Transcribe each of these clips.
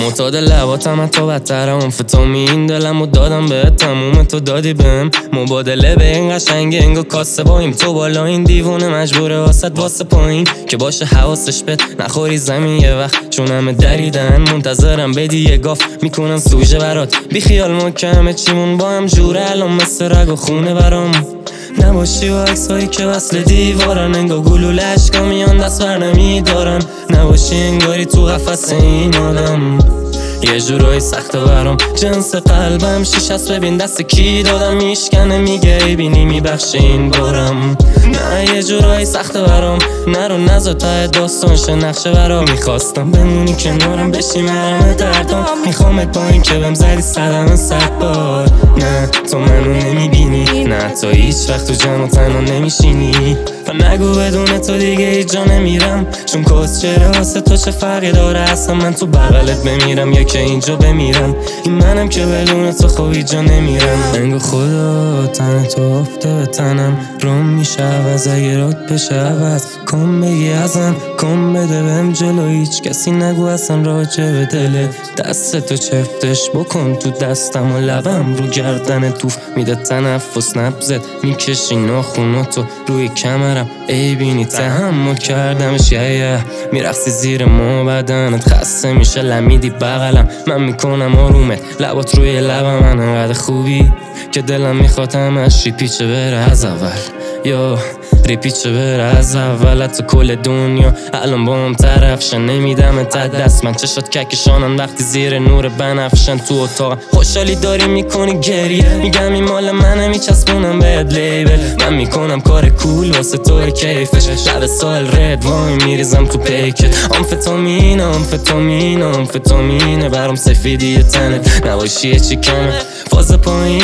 معتاد لباتم تو بدترم آمفتامین دلمو دادم به تموم تو دادی بهم مبادله به این قشنگه انگا کاسه بایم تو بالا این دیوونه مجبوره واسه پایین که باشه حواسش بد نخوری زمین یه وقت چون همه دریدن منتظرم بدی یه گاف میکنن سوژه برات بی خیال محکمه چیمون با هم جوره الان مثل رگ و خونه برام نباشی و عکسایی که وصل دیوارن انگار گلوله اشکا میان دست بر نمیدارن نباشی انگاری تو قفس این آدم یه جورایی سخته برام جنس قلبم شیش هست ببین دست کی دادم میشکنه میگه ای بینی میبخشه این بارم نه یه جورایی سخته برام نرو نزا ته داستانشه نقشه برام میخواستم بمونی کنارم بشی مرم دردام میخوامت با این که بهم زدی صدمه 100 بار نه تو منو نمیبینی نه تو هیچ وقت تو جمع تنها نمیشینی و نگو بدون تو دیگه هیچ جا نمیرم چون کس چره واسه تو چه فرقی داره اصلا من تو بغلت بمیرم یا که اینجا بمیرم این منم که بدون تو خب هیچ جا نمیرم انگو خدا تن تو افته به تنم روم میشه عوض اگه رات بشه عوض کم بگی ازم کم بده بهم جلو هیچ کسی نگو اصلا راجع به دله دست تو چفتش بکن تو دستم و لبم رو گردن توف میده تنفس نبزت میکشی ناخوناتو روی کمرم ای بینی تحمل کردمش یه میرخصی زیر مو بدنت خسته میشه لمیدی بغلم من میکنم آرومت لبات روی لبم من انقدر خوبی که دلم میخواد همش ریپیچه بره از اول یا ریپیچه بره از اول تو کل دنیا الان با هم طرفشن نمیدم تا دست من چشات ککشانن وقتی زیر نور بنفشن تو اتاق خوشحالی داری میکنی گریه میگم این مال منه میچسبونم بهت لیبل من میکنم کار کول واسه تو کیفش شب سال رد وای میریزم تو پیکت آمفتامینه برام سفیدی تنت نباشی چی کمه فاز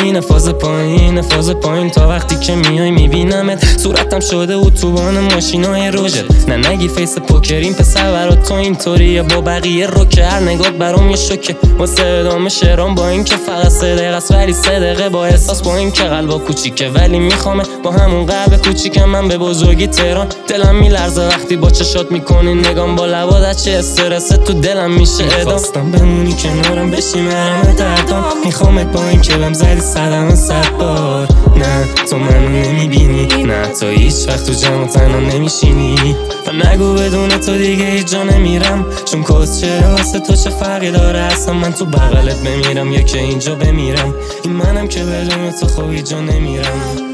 پایین تا وقتی که میای میبینمت صورتم شده اتوبان ماشینای روژت نه نگی فیس پوکرین پسر برات تو اینطوریه با بقیه رو که هر نگات برام یه شوکه واسه ادامه شعرام با این که فقط 3 دقیقه است ولی 3 دقیقه با احساس با این که قلبا کوچیکه ولی میخوامه با همون قلب کوچیکم من به بزرگی تهران دلم میلرزه وقتی با چشات میکنی نگام با لبات چه استرس تو دلم میشه ادام میخواستم بمونی کنارم بشی مرم دردام میخوامت با این که بهم زدی صدمه 100 بار نه تو منو نمیبینی نه تو هیچ وقت تو جمع تنها نمیشینی و نگو بدون تو دیگه هیچ جا نمیرم چون کس چره واسه تو چه فرقی داره اصلا من تو بغلت بمیرم یا که اینجا بمیرم این منم که بدون تو خب هیچ جا نمیرم